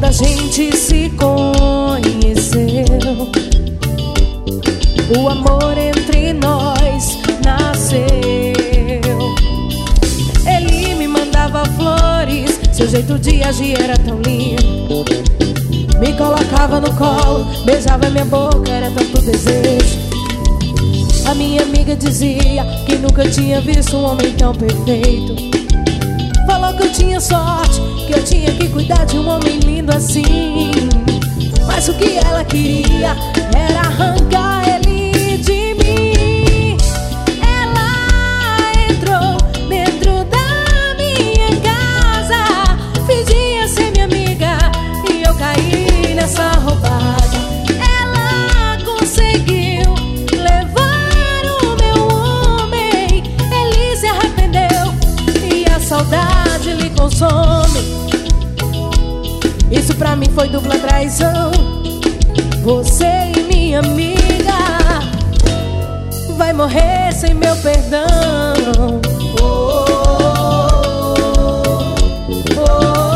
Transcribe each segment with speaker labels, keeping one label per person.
Speaker 1: Quando a gente se conheceu, o amor entre nós nasceu. Ele me mandava flores, seu jeito de agir era tão lindo. Me colocava no colo, beijava minha boca, era tanto desejo. A minha amiga dizia que nunca tinha visto um homem tão perfeito. Falou que eu tinha sorte, que eu tinha que cuidar de um homem lindo assim. Mas o que ela queria era arrancar ele de mim. Ela entrou dentro da minha casa, fingia ser minha amiga e eu caí nessa roubada. Ela conseguiu levar o meu homem, ele se arrependeu e a saudade lhe consome. Isso pra mim foi dupla traição. Você e minha amiga vai morrer sem meu perdão. Oh, oh, oh,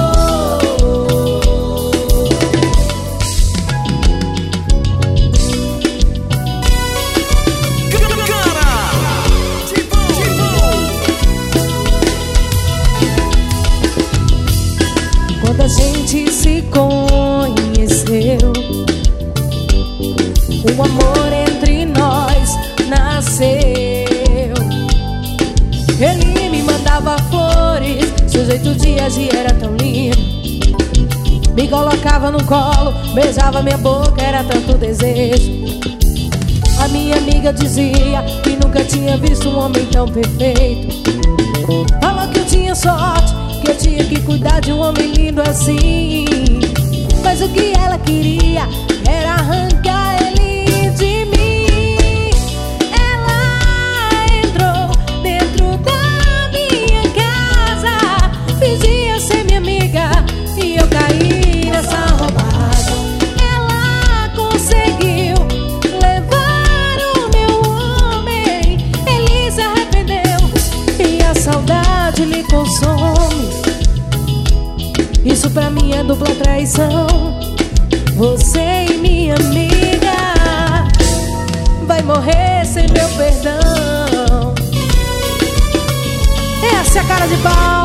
Speaker 1: Quando a gente se conheceu, o amor entre nós nasceu. Ele me mandava flores, seu jeito de agir era tão lindo. Me colocava no colo, beijava minha boca, era tanto desejo. A minha amiga dizia que nunca tinha visto um homem tão perfeito. Falou que eu tinha sorte, que eu tinha que cuidar de um homem lindo assim. Mas o que ela queria era arrancar ele de mim. Ela entrou dentro da minha casa, fingia ser minha amiga e eu caí nessa roubada. Ela conseguiu levar o meu homem, ele se arrependeu e a saudade lhe consome. Isso pra mim é dupla traição. Você e minha amiga vai morrer sem meu perdão. Essa é a cara de pau.